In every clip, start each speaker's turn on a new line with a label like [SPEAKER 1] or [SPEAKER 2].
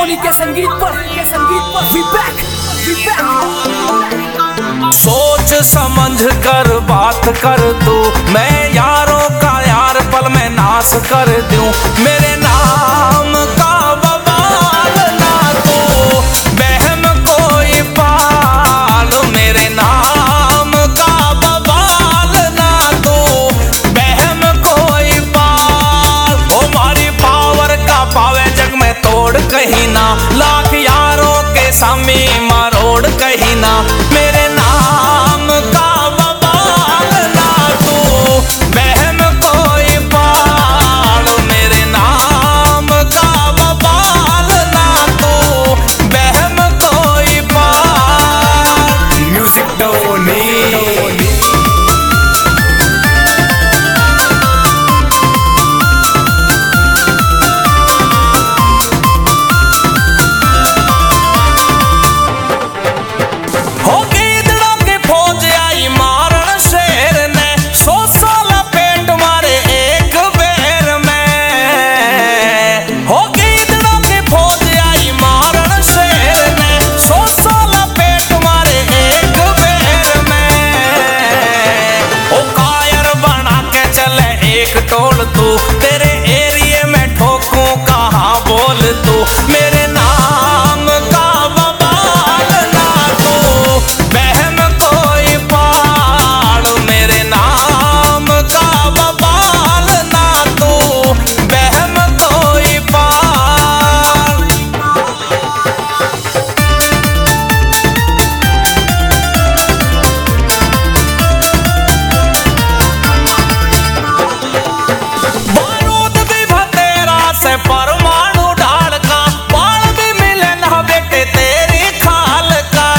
[SPEAKER 1] सोनी के संगीत पर वी बैक।
[SPEAKER 2] सोच समझ कर बात कर तू, मैं यारों का यार पल में नाश कर दूं। मेरे नाम का बवाल ना तू बहम कोई पाल, मेरे नाम का बवाल ना तू बहम कोई पाल। ओ मारी पावर का पावे जग में तोड़ कहीं ना, लाख यारों के सामी मरोड़ कहीं ना। मेरे नाम का बवाल ना तू बहम कोई पाल, मेरे नाम का बवाल ना तू बहम कोई पाल।
[SPEAKER 1] Music Tony. टोल तू तेरे एरिए में ठोकूं कहाँ बोल तू। मेरे नाम का बवाल ना तू बहम कोई पाल, मेरे नाम का बवाल ना तू बहम कोई पाल। परमाणु ढाल का बाल भी मिले ना बेटे तेरी खाल का,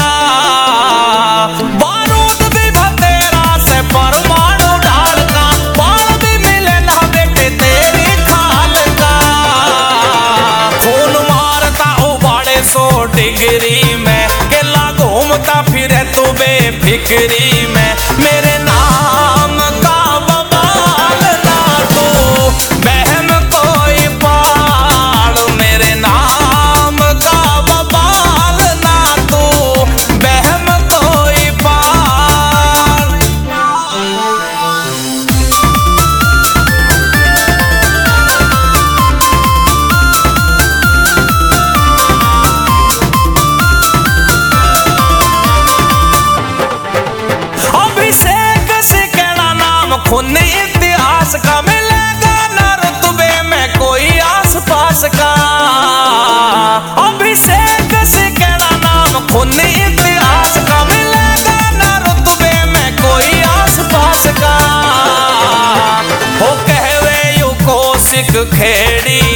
[SPEAKER 1] बारूद भी भतेरा से परमाणु ढाल का बाल भी मिले ना बेटे तेरी खाल का। खून मारता उबाड़े 100 डिग्री में, केला घूमता फिरे तू बेफिक्री में। मेरे नाम का बवाल ना तू बहम कोई पाल, मेरे नाम का बवाल ना तू बहम कोई पाल। अभिषेक सिकड़ा नाम खून इतिहास का, मिलेगा न रुतबे में कोई आस पास का। अभिषेक सिकड़ा नाम खून इतिहास का, मिलेगा न रुतबे में कोई आस पास का। हो कहवे यू कौशिक खेड़ी